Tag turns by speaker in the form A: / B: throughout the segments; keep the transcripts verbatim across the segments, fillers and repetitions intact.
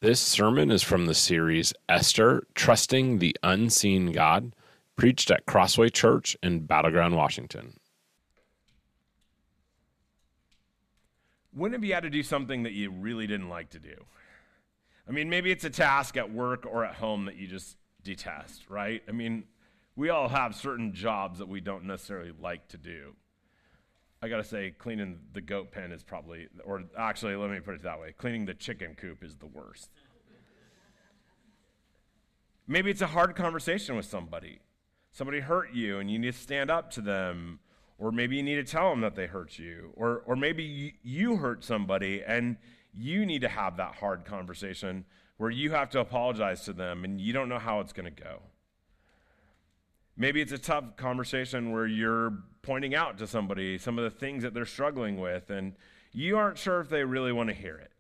A: This sermon is from the series Esther, Trusting the Unseen God, preached at Crossway Church in Battleground, Washington.
B: Wouldn't it be had to do something that you really didn't like to do? I mean, maybe it's a task at work or at home that you just detest, right? I mean, we all have certain jobs that we don't necessarily like to do. I gotta say, cleaning the goat pen is probably, or actually, let me put it that way, cleaning the chicken coop is the worst. Maybe it's a hard conversation with somebody. Somebody hurt you and you need to stand up to them, or maybe you need to tell them that they hurt you, or or maybe you, you hurt somebody and you need to have that hard conversation where you have to apologize to them and you don't know how it's gonna go. Maybe it's a tough conversation where you're pointing out to somebody some of the things that they're struggling with, and you aren't sure if they really want to hear it.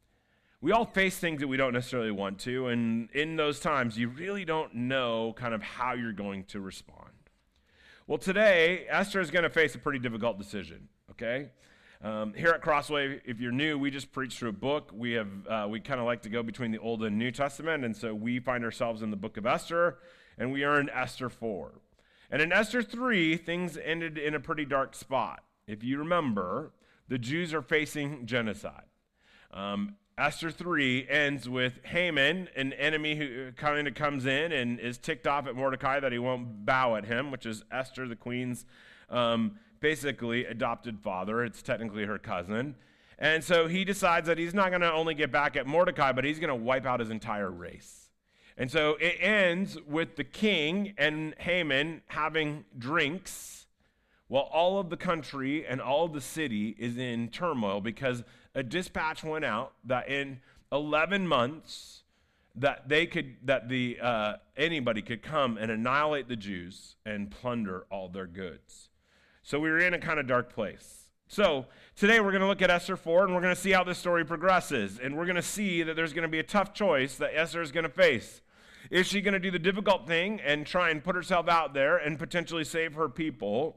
B: We all face things that we don't necessarily want to, and in those times, you really don't know kind of how you're going to respond. Well, today, Esther is going to face a pretty difficult decision, okay? Um, here at Crossway, if you're new, we just preach through a book. We have uh, we kind of like to go between the Old and New Testament, and so we find ourselves in the book of Esther, and we are in Esther four. And in Esther three, things ended in a pretty dark spot. If you remember, the Jews are facing genocide. Um, Esther three ends with Haman, an enemy who kind of comes in and is ticked off at Mordecai that he won't bow at him, which is Esther, the queen's um, basically adopted father. It's technically her cousin. And so he decides that he's not going to only get back at Mordecai, but he's going to wipe out his entire race. And so it ends with the king and Haman having drinks while all of the country and all of the city is in turmoil because a dispatch went out that in eleven months that they could that the uh, anybody could come and annihilate the Jews and plunder all their goods. So we were in a kind of dark place. So today we're going to look at Esther four and we're going to see how this story progresses, and we're going to see that there's going to be a tough choice that Esther is going to face. Is she going to do the difficult thing and try and put herself out there and potentially save her people?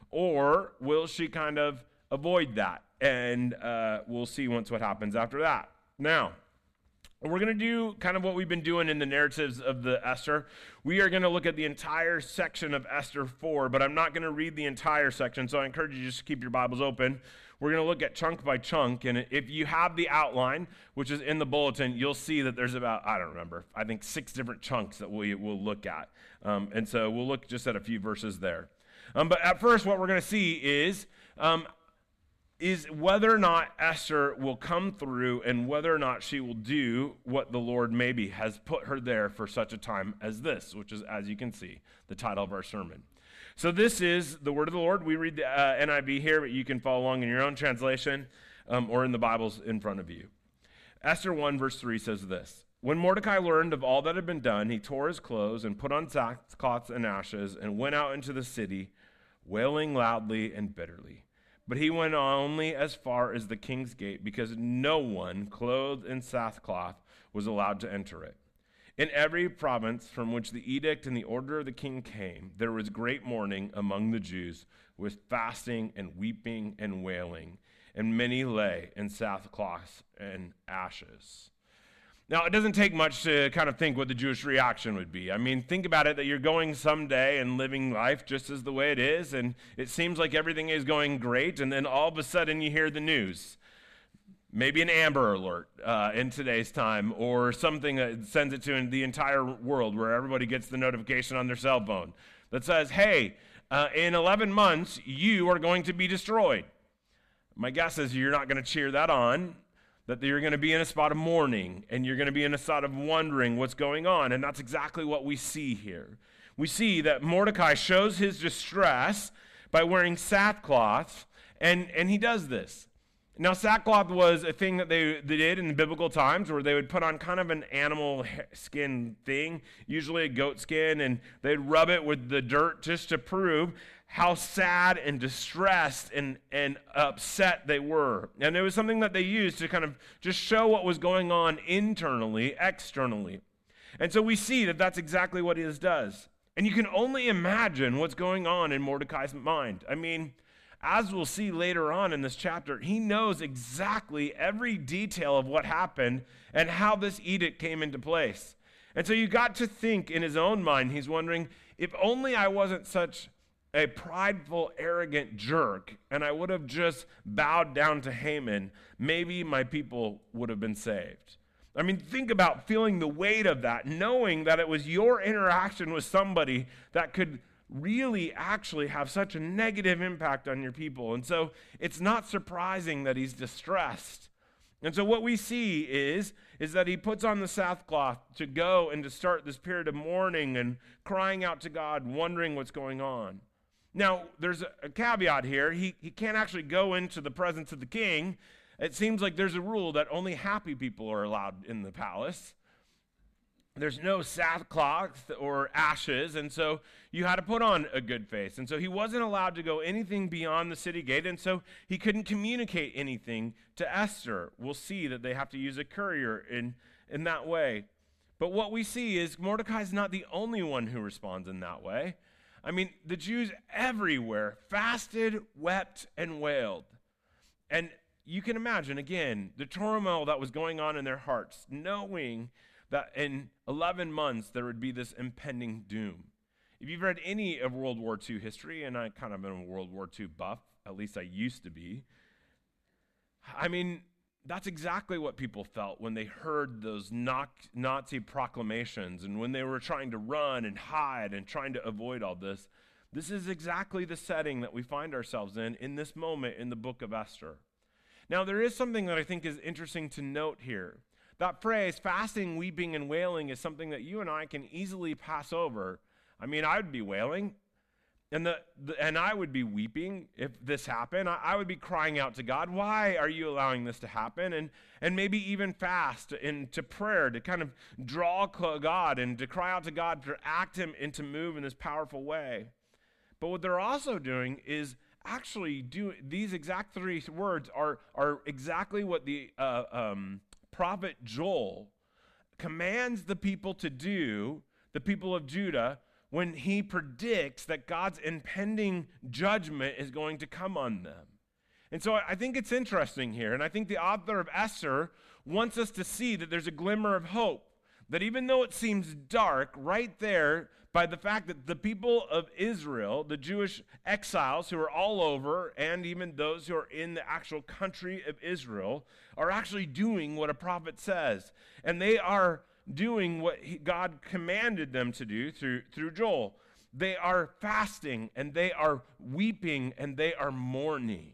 B: Or will she kind of avoid that? And uh, we'll see once what happens after that. Now, we're going to do kind of what we've been doing in the narratives of the Esther. We are going to look at the entire section of Esther four, but I'm not going to read the entire section, so I encourage you just to keep your Bibles open. We're going to look at chunk by chunk, and if you have the outline, which is in the bulletin, you'll see that there's about, I don't remember, I think six different chunks that we will look at. Um, and so we'll look just at a few verses there. Um, but at first, what we're going to see is um, is whether or not Esther will come through and whether or not she will do what the Lord maybe has put her there for such a time as this, which is, as you can see, the title of our sermon. So this is the word of the Lord. We read the uh, N I V here, but you can follow along in your own translation um, or in the Bibles in front of you. Esther one verse three says this: When Mordecai learned of all that had been done, he tore his clothes and put on sackcloth and ashes and went out into the city, wailing loudly and bitterly. But he went only as far as the king's gate, because no one clothed in sackcloth was allowed to enter it. In every province from which the edict and the order of the king came, there was great mourning among the Jews, with fasting and weeping and wailing, and many lay in sackcloth and ashes. Now, it doesn't take much to kind of think what the Jewish reaction would be. I mean, think about it, that you're going someday and living life just as the way it is, and it seems like everything is going great, and then all of a sudden you hear the news. Maybe an Amber Alert uh, in today's time, or something that sends it to the entire world where everybody gets the notification on their cell phone that says, hey, uh, in eleven months, you are going to be destroyed. My guess is you're not going to cheer that on, that you're going to be in a spot of mourning, and you're going to be in a spot of wondering what's going on, and that's exactly what we see here. We see that Mordecai shows his distress by wearing sackcloth, and, and he does this. Now, sackcloth was a thing that they, they did in the biblical times, where they would put on kind of an animal skin thing, usually a goat skin, and they'd rub it with the dirt just to prove how sad and distressed and, and upset they were. And it was something that they used to kind of just show what was going on internally, externally. And so we see that that's exactly what he does. And you can only imagine what's going on in Mordecai's mind. I mean, as we'll see later on in this chapter, he knows exactly every detail of what happened and how this edict came into place. And so you got to think in his own mind, he's wondering, if only I wasn't such a prideful, arrogant jerk, and I would have just bowed down to Haman, maybe my people would have been saved. I mean, think about feeling the weight of that, knowing that it was your interaction with somebody that could really actually have such a negative impact on your people. And so it's not surprising that he's distressed. And so what we see is, is that he puts on the sackcloth to go and to start this period of mourning and crying out to God, wondering what's going on. Now, there's a, a caveat here. He, he can't actually go into the presence of the king. It seems like there's a rule that only happy people are allowed in the palace. There's no sackcloth or ashes, and so you had to put on a good face. And so he wasn't allowed to go anything beyond the city gate, and so he couldn't communicate anything to Esther. We'll see that they have to use a courier in, in that way. But what we see is Mordecai's not the only one who responds in that way. I mean, the Jews everywhere fasted, wept, and wailed. And you can imagine, again, the turmoil that was going on in their hearts, knowing that in eleven months there would be this impending doom. If you've read any of World War Two history, and I kind of am a World War Two buff, at least I used to be, I mean, that's exactly what people felt when they heard those Nazi proclamations and when they were trying to run and hide and trying to avoid all this. This is exactly the setting that we find ourselves in in this moment in the book of Esther. Now, there is something that I think is interesting to note here. That phrase, fasting, weeping, and wailing, is something that you and I can easily pass over. I mean, I would be wailing, and the, the and I would be weeping if this happened. I, I would be crying out to God, why are you allowing this to happen? And and maybe even fast into prayer to kind of draw God and to cry out to God to act him and to move in this powerful way. But what they're also doing is actually do these exact three words are are exactly what the uh, um, prophet Joel commands the people to do, the people of Judah, when he predicts that God's impending judgment is going to come on them. And so I think it's interesting here, and I think the author of Esther wants us to see that there's a glimmer of hope, that even though it seems dark, right there, by the fact that the people of Israel, the Jewish exiles who are all over, and even those who are in the actual country of Israel, are actually doing what a prophet says. And they are doing what he, God commanded them to do through, through Joel. They are fasting, and they are weeping, and they are mourning.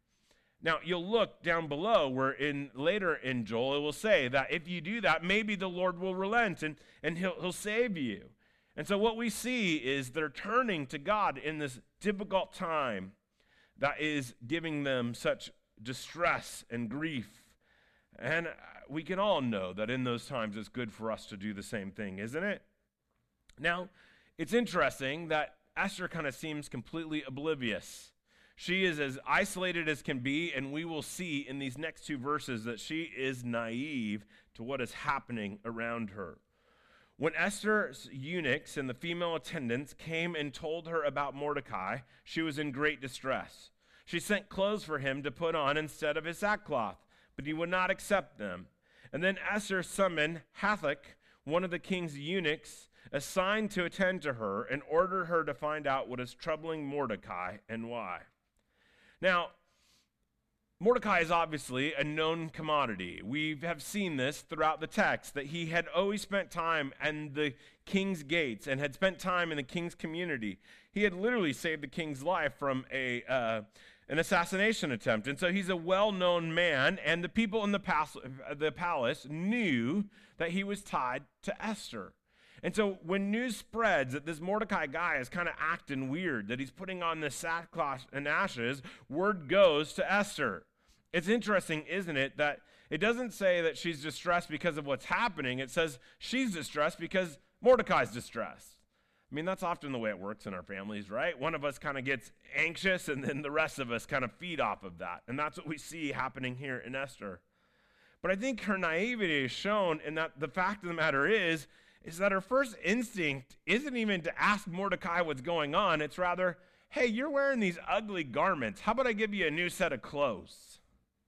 B: Now, you'll look down below where in later in Joel, it will say that if you do that, maybe the Lord will relent, and, and he'll, he'll save you. And so what we see is they're turning to God in this difficult time that is giving them such distress and grief. And we can all know that in those times it's good for us to do the same thing, isn't it? Now, it's interesting that Esther kind of seems completely oblivious. She is as isolated as can be, and we will see in these next two verses that she is naive to what is happening around her. When Esther's eunuchs and the female attendants came and told her about Mordecai, she was in great distress. She sent clothes for him to put on instead of his sackcloth, but he would not accept them. And then Esther summoned Hathach, one of the king's eunuchs, assigned to attend to her, and ordered her to find out what is troubling Mordecai and why. Now, Mordecai is obviously a known commodity. We have seen this throughout the text, that he had always spent time in the king's gates and had spent time in the king's community. He had literally saved the king's life from a uh, an assassination attempt. And so he's a well-known man, and the people in the, pas- the palace knew that he was tied to Esther. And so when news spreads that this Mordecai guy is kind of acting weird, that he's putting on this sackcloth and ashes, word goes to Esther. It's interesting, isn't it, that it doesn't say that she's distressed because of what's happening. It says she's distressed because Mordecai's distressed. I mean, that's often the way it works in our families, right? One of us kind of gets anxious, and then the rest of us kind of feed off of that. And that's what we see happening here in Esther. But I think her naivety is shown in that the fact of the matter is, is that her first instinct isn't even to ask Mordecai what's going on. It's rather, hey, you're wearing these ugly garments. How about I give you a new set of clothes?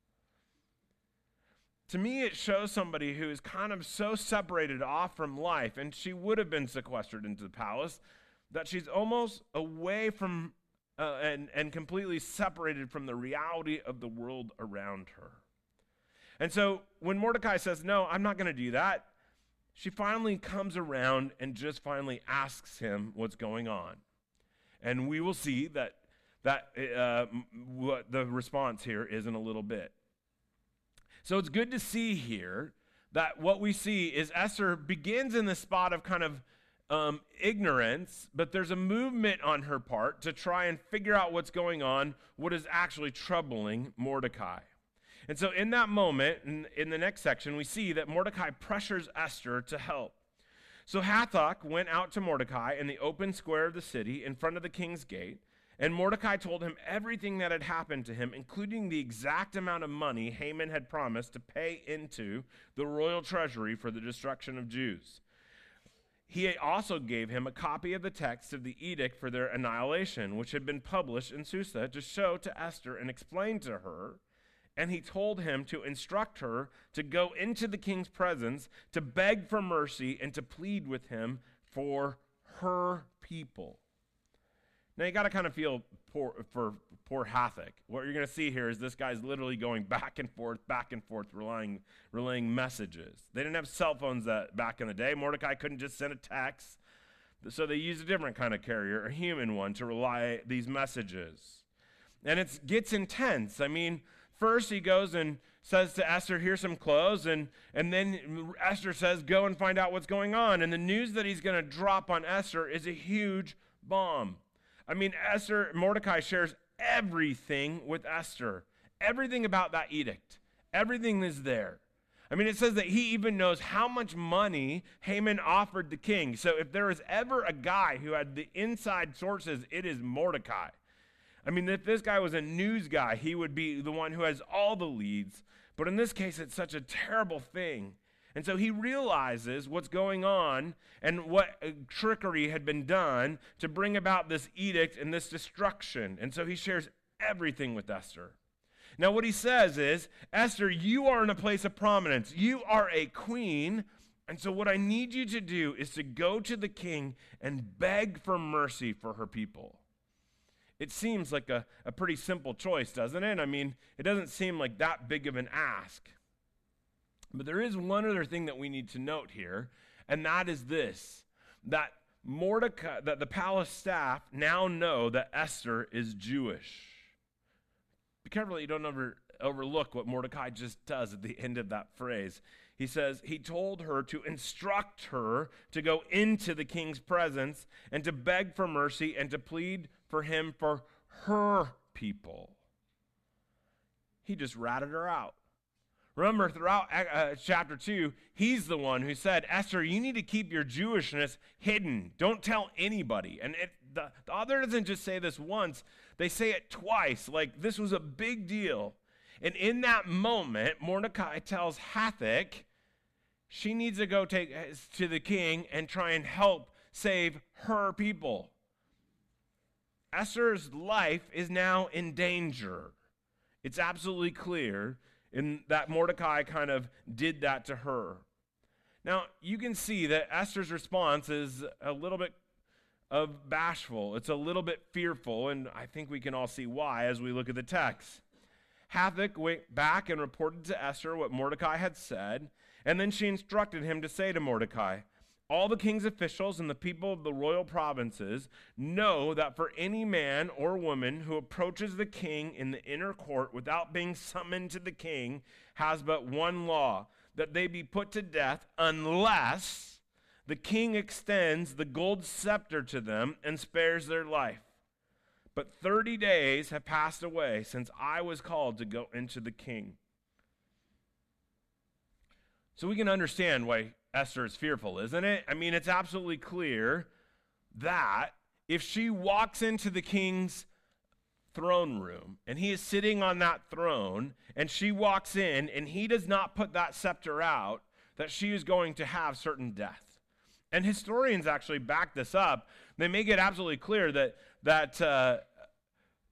B: To me, it shows somebody who is kind of so separated off from life, and she would have been sequestered into the palace, that she's almost away from uh, and, and completely separated from the reality of the world around her. And so when Mordecai says, no, I'm not going to do that, she finally comes around and just finally asks him what's going on. And we will see that, that uh, what the response here is in a little bit. So it's good to see here that what we see is Esther begins in the spot of kind of um, ignorance, but there's a movement on her part to try and figure out what's going on, what is actually troubling Mordecai. And so in that moment, in, in the next section, we see that Mordecai pressures Esther to help. So Hathach went out to Mordecai in the open square of the city in front of the king's gate, and Mordecai told him everything that had happened to him, including the exact amount of money Haman had promised to pay into the royal treasury for the destruction of Jews. He also gave him a copy of the text of the edict for their annihilation, which had been published in Susa, to show to Esther and explain to her. And he told him to instruct her to go into the king's presence, to beg for mercy, and to plead with him for her people. Now, you got to kind of feel poor, for poor Hathach. What you're going to see here is this guy's literally going back and forth, back and forth, relaying, relaying messages. They didn't have cell phones that, back in the day. Mordecai couldn't just send a text. So they used a different kind of carrier, a human one, to relay these messages. And it gets intense. I mean, first he goes and says to Esther, here's some clothes. And, and then Esther says, go and find out what's going on. And the news that he's going to drop on Esther is a huge bomb. I mean, Esther, Mordecai shares everything with Esther. Everything about that edict. Everything is there. I mean, it says that he even knows how much money Haman offered the king. So if there is ever a guy who had the inside sources, it is Mordecai. I mean, if this guy was a news guy, he would be the one who has all the leads. But in this case, it's such a terrible thing. And so he realizes what's going on and what trickery had been done to bring about this edict and this destruction. And so he shares everything with Esther. Now, what he says is, Esther, you are in a place of prominence. You are a queen. And so what I need you to do is to go to the king and beg for mercy for her people. It seems like a, a pretty simple choice, doesn't it? I mean, it doesn't seem like that big of an ask. But there is one other thing that we need to note here, and that is this, that Mordecai, that the palace staff now know that Esther is Jewish. Be careful that you don't over, overlook what Mordecai just does at the end of that phrase. He says, he told her to instruct her to go into the king's presence and to beg for mercy and to plead for him for her people. He just ratted her out. Remember, throughout uh, chapter two, he's the one who said, Esther, you need to keep your Jewishness hidden. Don't tell anybody. And it, the, the author doesn't just say this once. They say it twice, like this was a big deal. And in that moment, Mordecai tells Hathach she needs to go take to the king and try and help save her people. Esther's life is now in danger. It's absolutely clear in that Mordecai kind of did that to her. Now, you can see that Esther's response is a little bit of bashful. It's a little bit fearful, and I think we can all see why as we look at the text. Hathach went back and reported to Esther what Mordecai had said, and then she instructed him to say to Mordecai, all the king's officials and the people of the royal provinces know that for any man or woman who approaches the king in the inner court without being summoned to the king has but one law, that they be put to death unless the king extends the gold scepter to them and spares their life. But thirty days have passed away since I was called to go into the king. So we can understand why Esther is fearful, isn't it? I mean, it's absolutely clear that if she walks into the king's throne room and he is sitting on that throne and she walks in and he does not put that scepter out, that she is going to have certain death. And historians actually back this up. They make it absolutely clear that, that uh,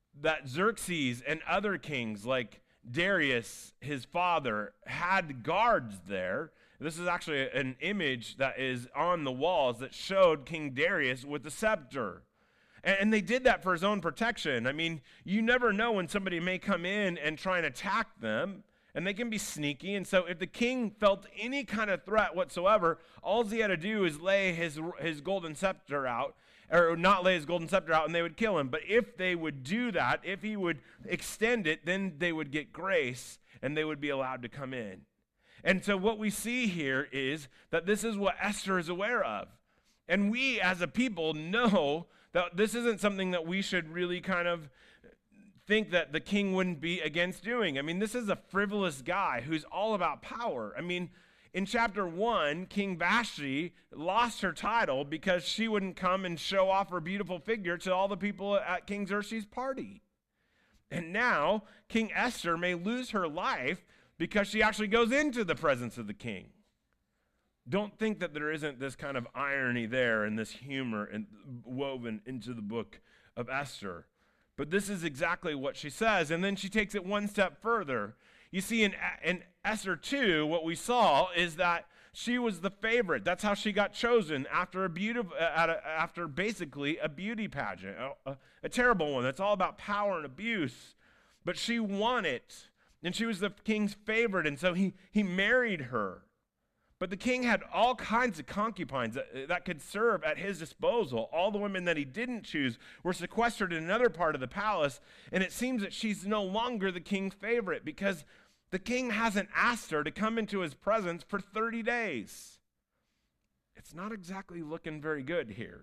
B: that Xerxes and other kings like Darius, his father, had guards there. This is actually an image that is on the walls that showed King Darius with the scepter. And they did that for his own protection. I mean, you never know when somebody may come in and try and attack them, and they can be sneaky. And so if the king felt any kind of threat whatsoever, all he had to do is lay his, his golden scepter out, or not lay his golden scepter out, and they would kill him. But if they would do that, if he would extend it, then they would get grace, and they would be allowed to come in. And so what we see here is that this is what Esther is aware of. And we as a people know that this isn't something that we should really kind of think that the king wouldn't be against doing. I mean, this is a frivolous guy who's all about power. I mean, in chapter one, King Vashti lost her title because she wouldn't come and show off her beautiful figure to all the people at King Xerxes' party. And now, King Esther may lose her life because she actually goes into the presence of the king. Don't think that there isn't this kind of irony there and this humor and woven into the book of Esther. But this is exactly what she says. And then she takes it one step further. You see, in, in Esther two, what we saw is that she was the favorite. That's how she got chosen after a beauty, after basically a beauty pageant, a, a, a terrible one. That's all about power and abuse. But she won it, and she was the king's favorite, and so he, he married her. But the king had all kinds of concubines that, that could serve at his disposal. All the women that he didn't choose were sequestered in another part of the palace, and it seems that she's no longer the king's favorite because the king hasn't asked her to come into his presence for thirty days. It's not exactly looking very good here.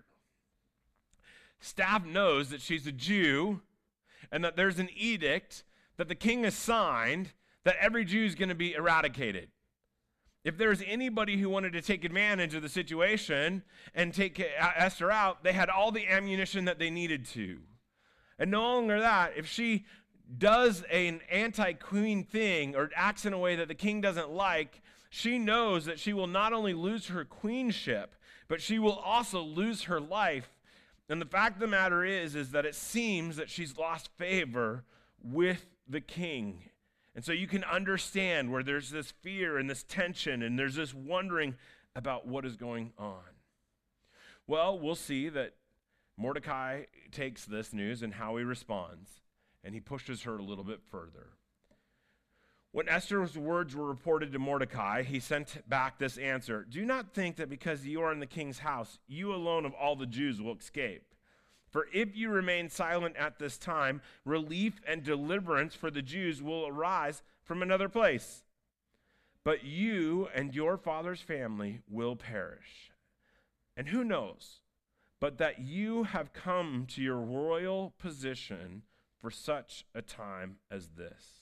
B: Staff knows that she's a Jew and that there's an edict that the king has signed that every Jew is going to be eradicated. If there's anybody who wanted to take advantage of the situation and take Esther out, they had all the ammunition that they needed to. And no longer that, if she does an anti-queen thing or acts in a way that the king doesn't like, she knows that she will not only lose her queenship, but she will also lose her life. And the fact of the matter is, is that it seems that she's lost favor with the king. And so you can understand where there's this fear and this tension and there's this wondering about what is going on. Well, we'll see that Mordecai takes this news and how he responds, and he pushes her a little bit further. When Esther's words were reported to Mordecai, he sent back this answer: "Do not think that because you are in the king's house, you alone of all the Jews will escape. For if you remain silent at this time, relief and deliverance for the Jews will arise from another place. But you and your father's family will perish. And who knows, but that you have come to your royal position for such a time as this."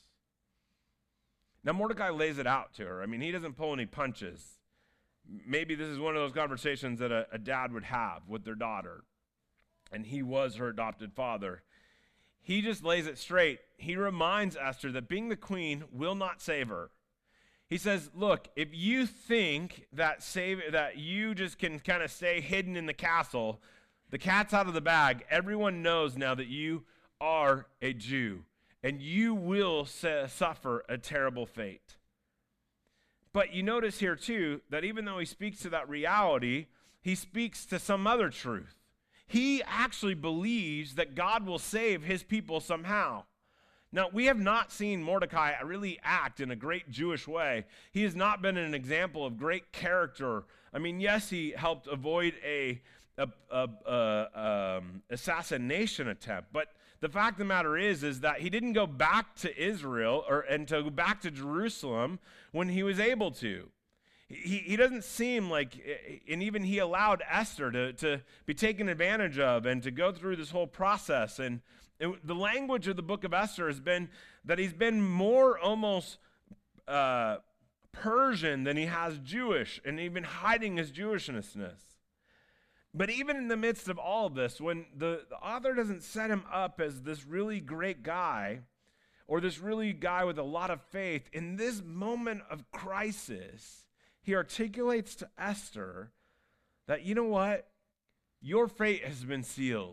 B: Now, Mordecai lays it out to her. I mean, he doesn't pull any punches. Maybe this is one of those conversations that a, a dad would have with their daughter. And he was her adopted father. He just lays it straight. He reminds Esther that being the queen will not save her. He says, look, if you think that save that you just can kind of stay hidden in the castle, the cat's out of the bag. Everyone knows now that you are a Jew, and you will su- suffer a terrible fate. But you notice here, too, that even though he speaks to that reality, he speaks to some other truth. He actually believes that God will save his people somehow. Now, we have not seen Mordecai really act in a great Jewish way. He has not been an example of great character. I mean, yes, he helped avoid a, a, a, a um, assassination attempt, but the fact of the matter is, is that he didn't go back to Israel or and to go back to Jerusalem when he was able to. He, he doesn't seem like, and even he allowed Esther to, to be taken advantage of and to go through this whole process. And it, the language of the book of Esther has been that he's been more almost uh, Persian than he has Jewish, and even hiding his Jewishness. But even in the midst of all of this, when the, the author doesn't set him up as this really great guy or this really guy with a lot of faith, in this moment of crisis, he articulates to Esther that, you know what? Your fate has been sealed.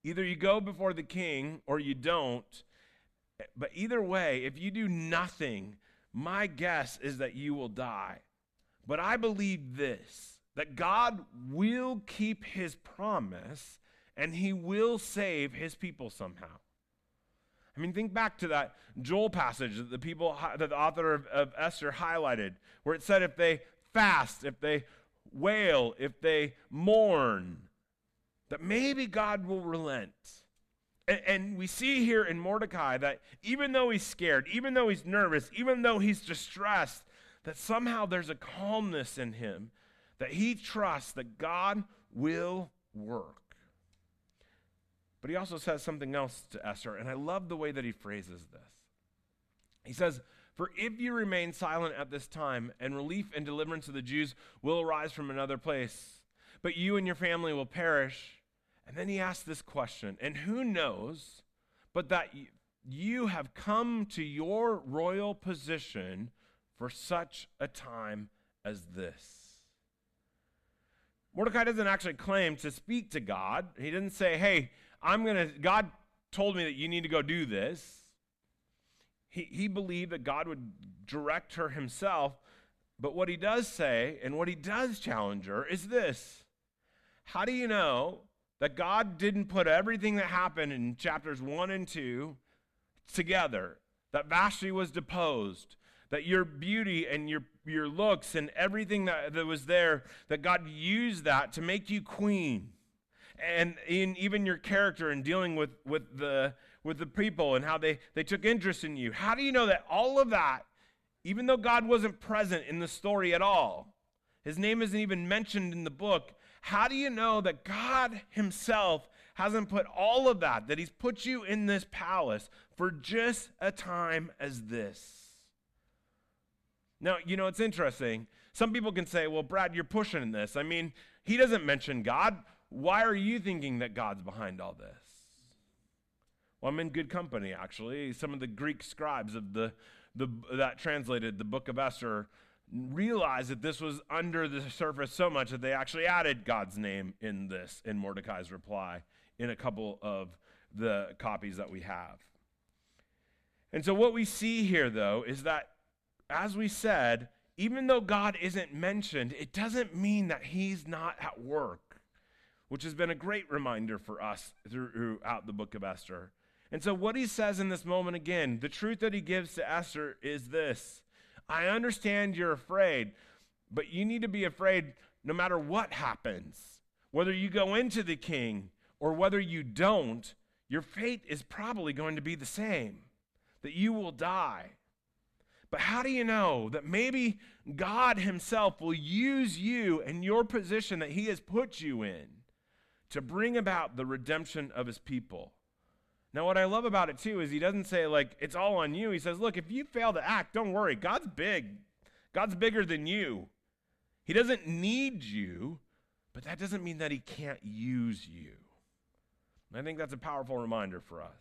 B: Either you go before the king or you don't. But either way, if you do nothing, my guess is that you will die. But I believe this, that God will keep his promise and he will save his people somehow. I mean, think back to that Joel passage that the people, that the author of, of Esther highlighted, where it said if they fast, if they wail, if they mourn, that maybe God will relent. And, and we see here in Mordecai that even though he's scared, even though he's nervous, even though he's distressed, that somehow there's a calmness in him, that he trusts that God will work. But he also says something else to Esther, and I love the way that he phrases this. He says, "For if you remain silent at this time, and relief and deliverance of the Jews will arise from another place, but you and your family will perish." And then he asks this question, "And who knows but that you have come to your royal position for such a time as this?" Mordecai doesn't actually claim to speak to God. He didn't say, hey, I'm going to, God told me that you need to go do this. He, he believed that God would direct her himself. But what he does say, and what he does challenge her, is this. How do you know that God didn't put everything that happened in chapters one and two together? That Vashti was deposed, that your beauty and your, your looks and everything that, that was there, that God used that to make you queen. And in even your character and dealing with, with, the, with the people and how they, they took interest in you. How do you know that all of that, even though God wasn't present in the story at all, his name isn't even mentioned in the book, how do you know that God himself hasn't put all of that, that he's put you in this palace for just a time as this? Now, you know, it's interesting. Some people can say, well, Brad, you're pushing this. I mean, he doesn't mention God. Why are you thinking that God's behind all this? Well, I'm in good company, actually. Some of the Greek scribes of the, the that translated the book of Esther realized that this was under the surface so much that they actually added God's name in this, in Mordecai's reply, in a couple of the copies that we have. And so what we see here, though, is that, as we said, even though God isn't mentioned, it doesn't mean that he's not at work, which has been a great reminder for us throughout the book of Esther. And so what he says in this moment, again, the truth that he gives to Esther is this. I understand you're afraid, but you need to be afraid no matter what happens. Whether you go into the king or whether you don't, your fate is probably going to be the same, that you will die. But how do you know that maybe God himself will use you and your position that he has put you in to bring about the redemption of his people? Now, what I love about it, too, is he doesn't say, like, it's all on you. He says, look, if you fail to act, don't worry. God's big. God's bigger than you. He doesn't need you, but that doesn't mean that he can't use you. And I think that's a powerful reminder for us.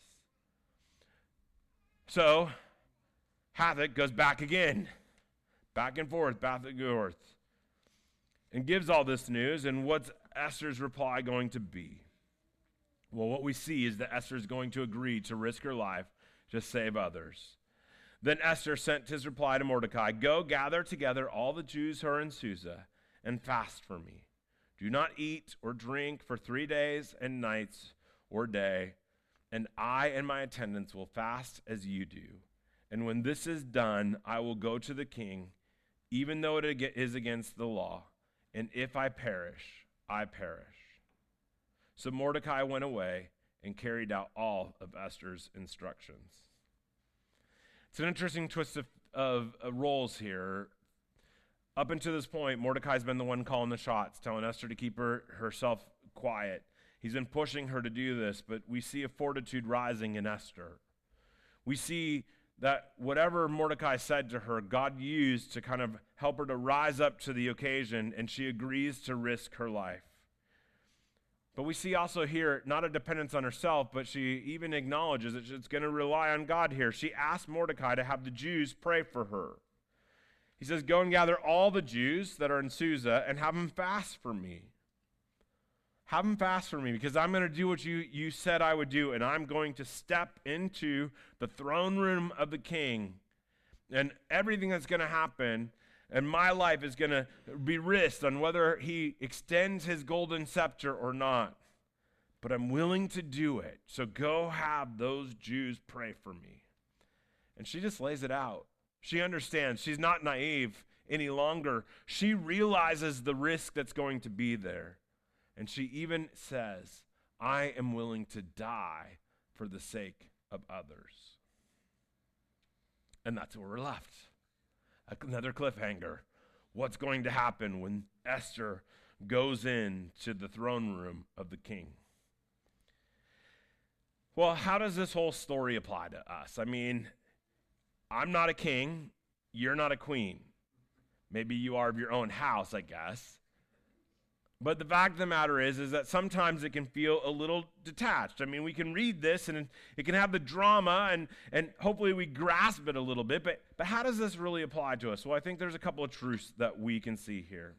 B: So, Hathach goes back again, back and forth, back and forth, and gives all this news. And what's Esther's reply going to be? Well, what we see is that Esther is going to agree to risk her life to save others. Then Esther sent his reply to Mordecai, go gather together all the Jews who are in Susa and fast for me. Do not eat or drink for three days and nights or day, and I and my attendants will fast as you do. And when this is done, I will go to the king, even though it is against the law. And if I perish, I perish. So Mordecai went away and carried out all of Esther's instructions. It's an interesting twist of, of, of roles here. Up until this point, Mordecai's been the one calling the shots, telling Esther to keep her, herself quiet. He's been pushing her to do this, but we see a fortitude rising in Esther. We see that whatever Mordecai said to her, God used to kind of help her to rise up to the occasion, and she agrees to risk her life. But we see also here not a dependence on herself, but she even acknowledges that she's going to rely on God here. She asked Mordecai to have the Jews pray for her. He says, go and gather all the Jews that are in Susa and have them fast for me. have them fast for me because I'm going to do what you, you said I would do, and I'm going to step into the throne room of the king, and everything that's going to happen and my life is going to be risked on whether he extends his golden scepter or not. But I'm willing to do it. So go have those Jews pray for me. And she just lays it out. She understands. She's not naive any longer. She realizes the risk that's going to be there. And she even says, I am willing to die for the sake of others. And that's where we're left. Another cliffhanger. What's going to happen when Esther goes into the throne room of the king? Well, how does this whole story apply to us? I mean, I'm not a king. You're not a queen. Maybe you are of your own house, I guess. But the fact of the matter is, is that sometimes it can feel a little detached. I mean, we can read this and it can have the drama and, and hopefully we grasp it a little bit, but, but how does this really apply to us? Well, I think there's a couple of truths that we can see here.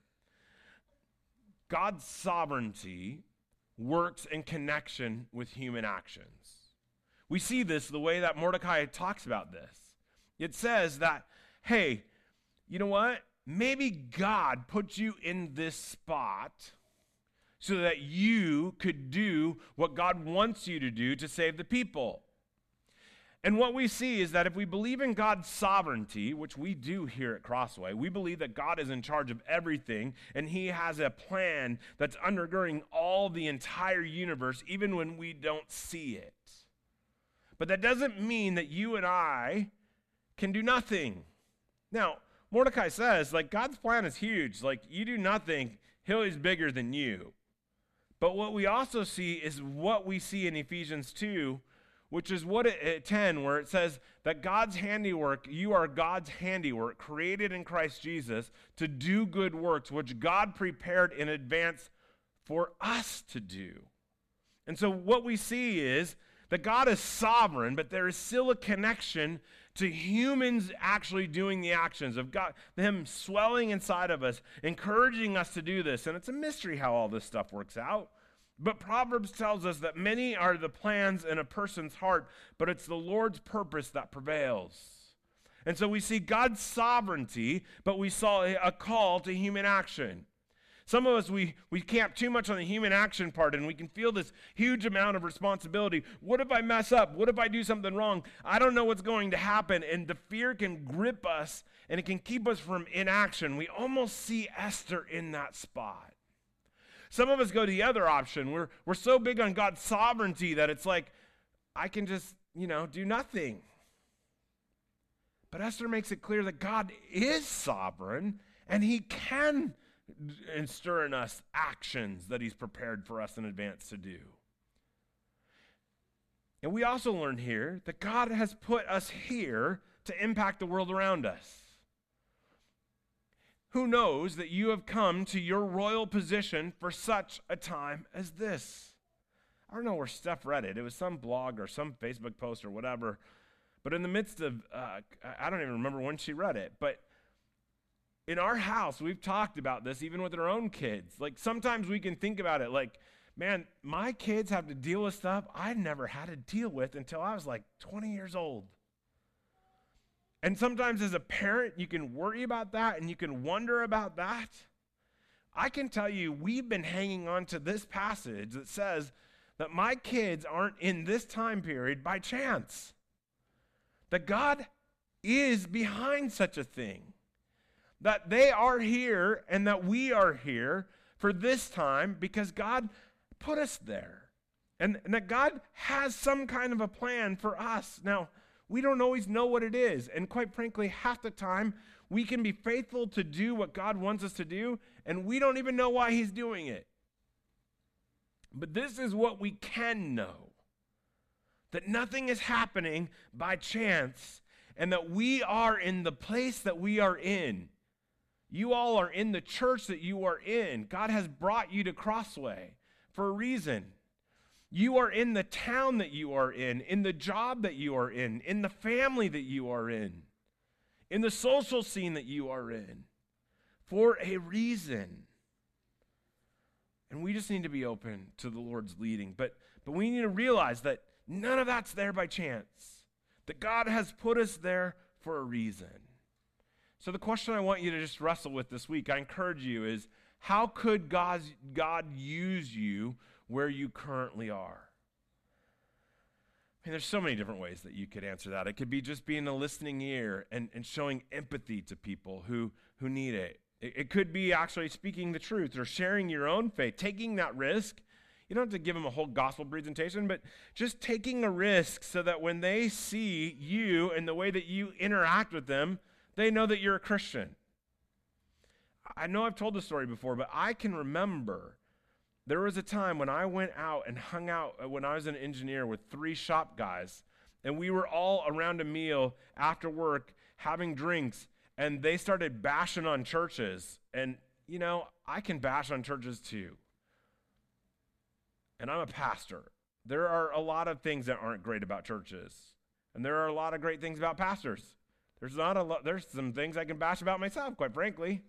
B: God's sovereignty works in connection with human actions. We see this the way that Mordecai talks about this. It says that, hey, you know what? Maybe God put you in this spot so that you could do what God wants you to do to save the people. And what we see is that if we believe in God's sovereignty, which we do here at Crossway, we believe that God is in charge of everything and he has a plan that's undergirding all the entire universe, even when we don't see it. But that doesn't mean that you and I can do nothing. Now, Mordecai says, like, God's plan is huge. Like, you do nothing, he's bigger than you. But what we also see is what we see in Ephesians two, which is what it, at ten, where it says that God's handiwork, you are God's handiwork, created in Christ Jesus to do good works, which God prepared in advance for us to do. And so what we see is that God is sovereign, but there is still a connection to humans actually doing the actions of God, him swelling inside of us, encouraging us to do this. And it's a mystery how all this stuff works out. But Proverbs tells us that many are the plans in a person's heart, but it's the Lord's purpose that prevails. And so we see God's sovereignty, but we saw a call to human action. Some of us, we, we camp too much on the human action part, and we can feel this huge amount of responsibility. What if I mess up? What if I do something wrong? I don't know what's going to happen, and the fear can grip us, and it can keep us from inaction. We almost see Esther in that spot. Some of us go to the other option. We're, we're so big on God's sovereignty that it's like, I can just, you know, do nothing. But Esther makes it clear that God is sovereign, and he can and stir in us actions that he's prepared for us in advance to do. And we also learn here that God has put us here to impact the world around us. Who knows that you have come to your royal position for such a time as this? I don't know where Steph read it. It was some blog or some Facebook post or whatever. But in the midst of, uh, I don't even remember when she read it, but in our house, we've talked about this even with our own kids. Like sometimes we can think about it like, man, my kids have to deal with stuff I never had to deal with until I was like twenty years old. And sometimes as a parent, you can worry about that and you can wonder about that. I can tell you, we've been hanging on to this passage that says that my kids aren't in this time period by chance. That God is behind such a thing. That they are here and that we are here for this time because God put us there. And, and that God has some kind of a plan for us. Now, we don't always know what it is. And quite frankly, half the time, we can be faithful to do what God wants us to do, and we don't even know why he's doing it. But this is what we can know. That nothing is happening by chance, and that we are in the place that we are in. You all are in the church that you are in. God has brought you to Crossway for a reason. You are in the town that you are in, in the job that you are in, in the family that you are in, in the social scene that you are in, for a reason. And we just need to be open to the Lord's leading. But, but we need to realize that none of that's there by chance, that God has put us there for a reason. So the question I want you to just wrestle with this week, I encourage you, is how could God, God use you where you currently are? I mean, there's so many different ways that you could answer that. It could be just being a listening ear and, and showing empathy to people who, who need it. it. It could be actually speaking the truth or sharing your own faith, taking that risk. You don't have to give them a whole gospel presentation, but just taking a risk so that when they see you and the way that you interact with them, they know that you're a Christian. I know I've told this story before, but I can remember there was a time when I went out and hung out when I was an engineer with three shop guys, and we were all around a meal after work having drinks, and they started bashing on churches. And, you know, I can bash on churches too. And I'm a pastor. There are a lot of things that aren't great about churches, and there are a lot of great things about pastors. There's not a lot, there's some things I can bash about myself, quite frankly.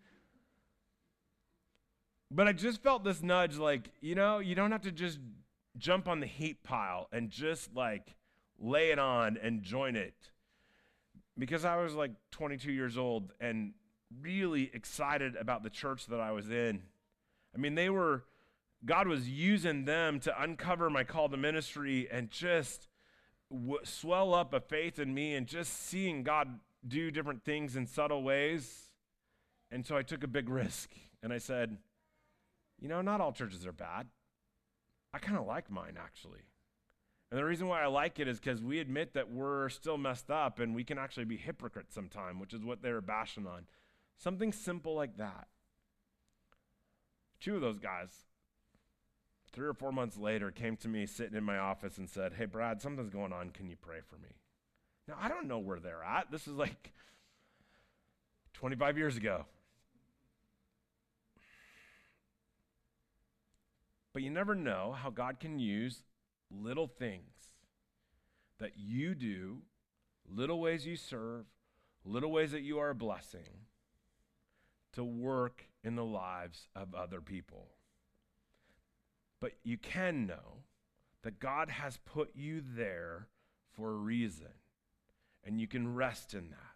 B: But I just felt this nudge, like, you know, you don't have to just jump on the heat pile and just, like, lay it on and join it. Because I was, like, twenty-two years old and really excited about the church that I was in. I mean, they were, God was using them to uncover my call to ministry and just w- swell up a faith in me and just seeing God do different things in subtle ways. And so I took a big risk, and I said, you know, not all churches are bad. I kind of like mine, actually. And the reason why I like it is because we admit that we're still messed up and we can actually be hypocrites sometime, which is what they were bashing on. Something simple like that. Two of those guys, three or four months later, came to me sitting in my office and said, hey, Brad, something's going on. Can you pray for me? Now, I don't know where they're at. This is like twenty-five years ago. But you never know how God can use little things that you do, little ways you serve, little ways that you are a blessing to work in the lives of other people. But you can know that God has put you there for a reason, and you can rest in that.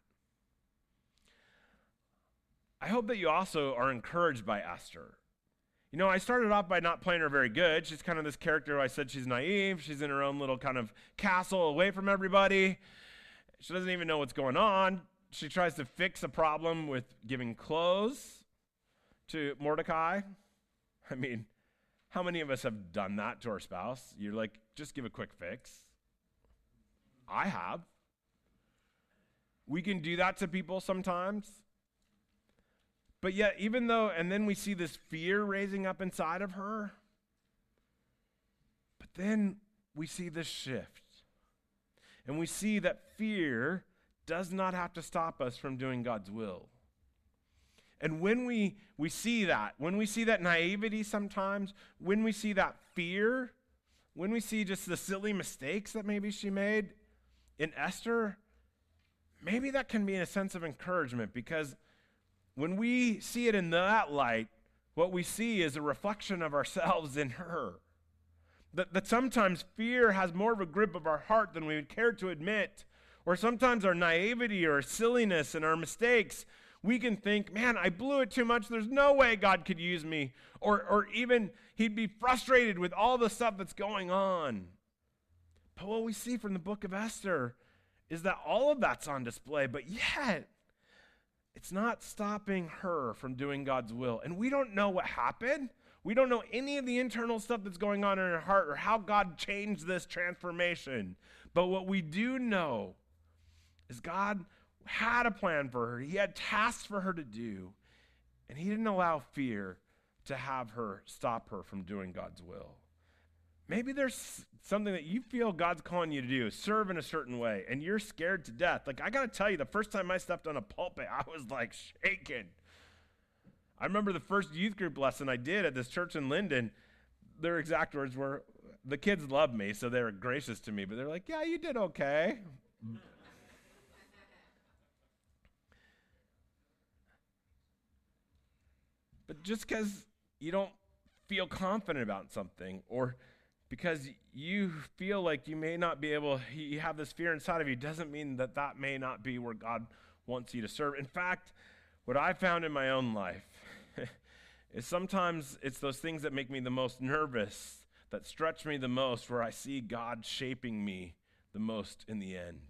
B: I hope that you also are encouraged by Esther. You know, I started off by not playing her very good. She's kind of this character who I said she's naive. She's in her own little kind of castle away from everybody. She doesn't even know what's going on. She tries to fix a problem with giving clothes to Mordecai. I mean, how many of us have done that to our spouse? You're like, just give a quick fix. I have. We can do that to people sometimes. But yet, even though, and then we see this fear raising up inside of her, but then we see this shift. And we see that fear does not have to stop us from doing God's will. And when we, we see that, when we see that naivety sometimes, when we see that fear, when we see just the silly mistakes that maybe she made in Esther, maybe that can be a sense of encouragement, because when we see it in that light, what we see is a reflection of ourselves in her. That, that sometimes fear has more of a grip of our heart than we would care to admit. Or sometimes our naivety or silliness and our mistakes, we can think, man, I blew it too much. There's no way God could use me. Or, or even he'd be frustrated with all the stuff that's going on. But what we see from the book of Esther is that all of that's on display, but yet, it's not stopping her from doing God's will. And we don't know what happened. We don't know any of the internal stuff that's going on in her heart or how God changed this transformation. But what we do know is God had a plan for her. He had tasks for her to do. And he didn't allow fear to have her stop her from doing God's will. Maybe there's something that you feel God's calling you to do, serve in a certain way, and you're scared to death. Like, I got to tell you, the first time I stepped on a pulpit, I was like shaking. I remember the first youth group lesson I did at this church in Linden. Their exact words were, the kids loved me, so they were gracious to me, but they're like, yeah, you did okay. But just because you don't feel confident about something, or because you feel like you may not be able, you have this fear inside of you, doesn't mean that that may not be where God wants you to serve. In fact, what I found in my own life is sometimes it's those things that make me the most nervous, that stretch me the most, where I see God shaping me the most in the end.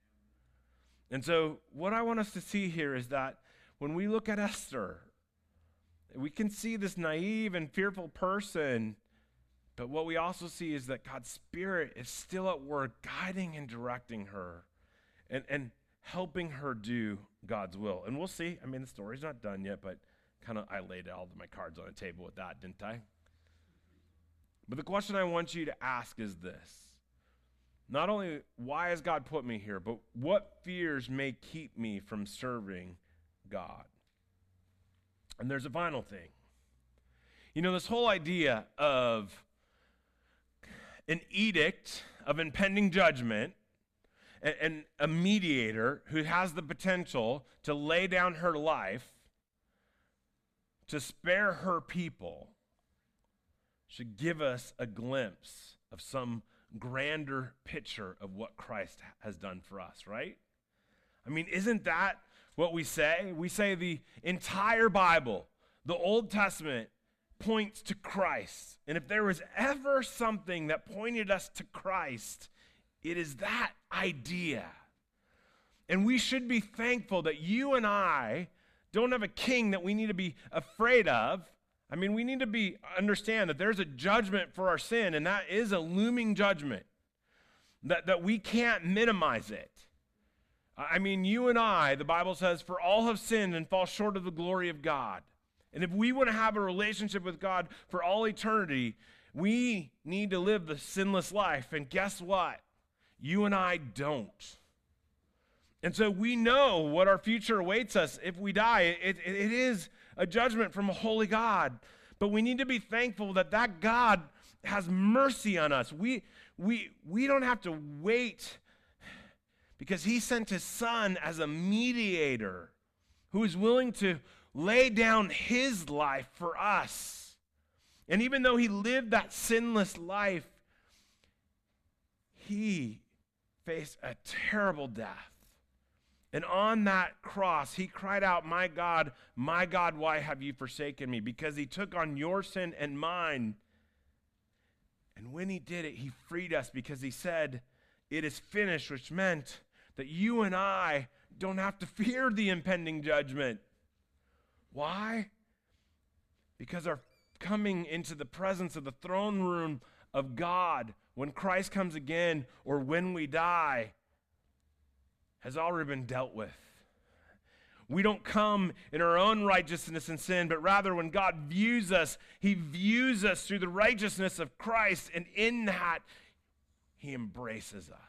B: And so what I want us to see here is that when we look at Esther, we can see this naive and fearful person, but what we also see is that God's Spirit is still at work guiding and directing her and, and helping her do God's will. And we'll see. I mean, the story's not done yet, but kind of I laid all of my cards on the table with that, didn't I? But the question I want you to ask is this. Not only why has God put me here, but what fears may keep me from serving God? And there's a final thing. You know, this whole idea of an edict of impending judgment and, and a mediator who has the potential to lay down her life to spare her people should give us a glimpse of some grander picture of what Christ has done for us, right? I mean, isn't that what we say? We say the entire Bible, the Old Testament, points to Christ. And if there was ever something that pointed us to Christ, it is that idea. And we should be thankful that you and I don't have a king that we need to be afraid of. I mean, we need to be understand that there's a judgment for our sin, and that is a looming judgment, that, that we can't minimize it. I mean, you and I, the Bible says, for all have sinned and fall short of the glory of God. And if we want to have a relationship with God for all eternity, we need to live the sinless life. And guess what? You and I don't. And so we know what our future awaits us if we die. It, it, it is a judgment from a holy God. But we need to be thankful that that God has mercy on us. We, we, we don't have to wait, because he sent his son as a mediator who is willing to lay down his life for us. And even though he lived that sinless life, he faced a terrible death. And on that cross, he cried out, "My God, my God, why have you forsaken me?" Because he took on your sin and mine. And when he did it, he freed us, because he said, "It is finished," which meant that you and I don't have to fear the impending judgment. Why? Because our coming into the presence of the throne room of God when Christ comes again, or when we die, has already been dealt with. We don't come in our own righteousness and sin, but rather when God views us, he views us through the righteousness of Christ, and in that, he embraces us.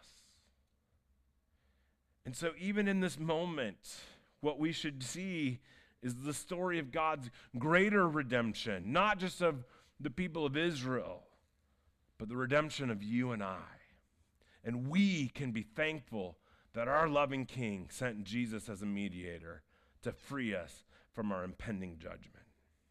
B: And so even in this moment, what we should see is the story of God's greater redemption, not just of the people of Israel, but the redemption of you and I. And we can be thankful that our loving King sent Jesus as a mediator to free us from our impending judgment.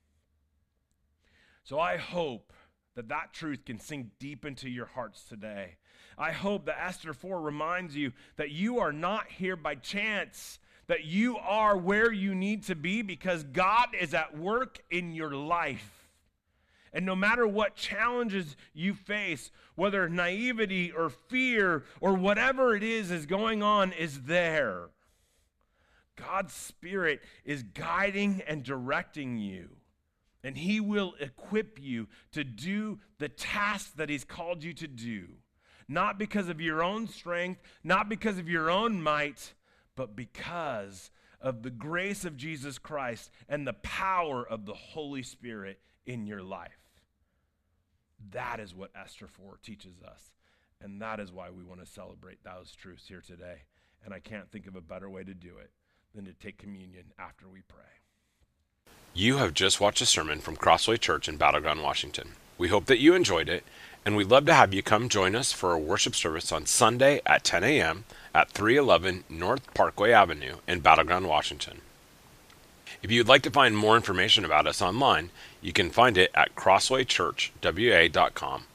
B: So I hope that that truth can sink deep into your hearts today. I hope that Esther four reminds you that you are not here by chance, that you are where you need to be because God is at work in your life. And no matter what challenges you face, whether naivety or fear or whatever it is is going on is there, God's Spirit is guiding and directing you. And he will equip you to do the task that he's called you to do. Not because of your own strength, not because of your own might, but because of the grace of Jesus Christ and the power of the Holy Spirit in your life. That is what Esther four teaches us. And that is why we want to celebrate those truths here today. And I can't think of a better way to do it than to take communion after we pray.
A: You have just watched a sermon from Crossway Church in Battleground, Washington. We hope that you enjoyed it, and we'd love to have you come join us for a worship service on Sunday at ten a.m. at three eleven North Parkway Avenue in Battleground, Washington. If you'd like to find more information about us online, you can find it at crossway church w a dot com.